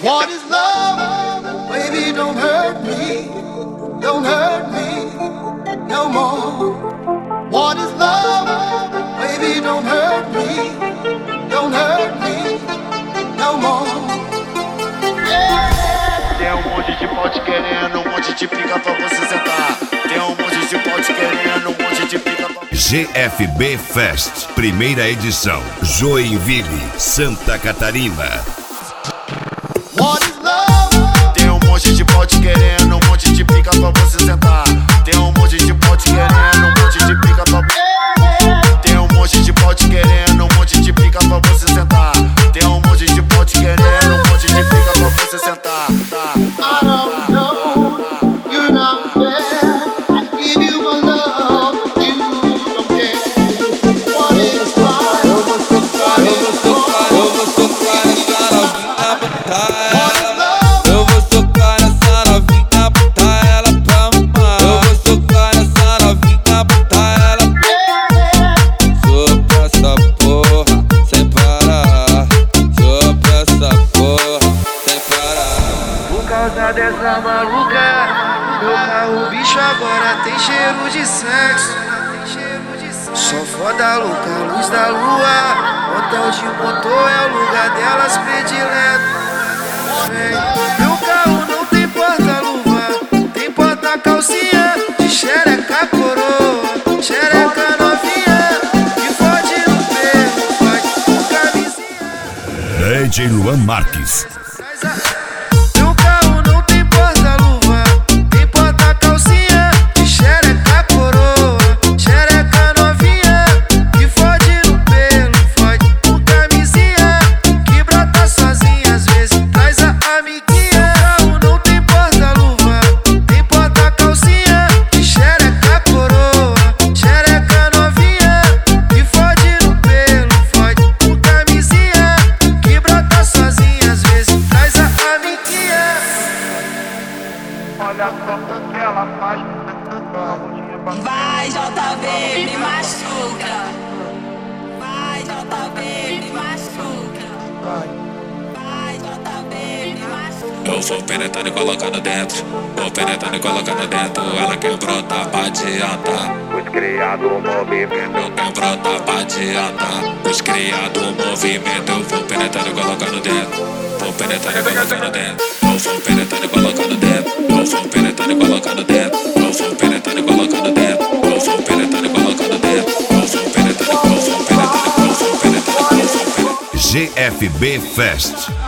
What is love? Baby, don't hurt me. Don't hurt me no more. What is love? Baby, don't hurt me. Don't hurt me no more. Tem um monte de pote querendo, um monte de pica pra você sentar. Tem um monte de pote querendo, um monte de pica pra... GFB Fest, primeira edição, Joinville, Santa Catarina. What is love? Tem um monte de pote querendo, um monte de pica pra você sentar. Tem um monte de pote querendo, um monte de pica pra... Tem um monte de pote querendo, um monte de pica pra você sentar. Tem um monte de pote querendo, um monte de pica pra você sentar. I don't know, you're not there. I give you my love, you don't care. What is love? Eu vou socar essa novinha, botar ela pra mamar. Eu vou socar essa novinha, botar ela pra... Sopra essa porra sem parar. Sopra essa porra sem parar. Por causa dessa maluca, meu carro bicho agora tem cheiro de sexo. Só foda louca, luz da lua. Hotel de motor é o lugar delas predileto. Meu carro não tem porta-luva, tem porta-calcinha de xereca coroa, xereca novinha, que fode no pelo, fode com camisinha. DJ Luan Marques. Meu carro não tem porta-luva, tem porta-calcinha de xereca coroa, xereca novinha, que fode no pelo, fode com camisinha, que brota sozinha às vezes traz a amiguinha. Carro não tem porta-luva, tem porta-calcinha de xereca coroa, xereca novinha, que fode no pelo, fode com camisinha, que brota sozinha às vezes traz a amiguinha. Olha só o que ela faz. Vai, JB, me machuca. Vai, JB, me machuca. Vai, JB, me machuca. Eu vou penetrando e colocando dentro. Vou penetrando e colocando dentro. Ela quer brotar pra adiantar. Os criados movimento. Eu quero brotar pra adiantar. Os criados movimento. Eu vou penetrando e colocando dentro. Vou penetrando e colocando dentro. Eu vou penetrando e colocando dentro. Eu vou penetrando e colocando dentro. Eu vou penetrando e colocando dentro. Eu vou penetrando e colocando dentro. Eu vou penetrando e colocando dentro. GFB Fest.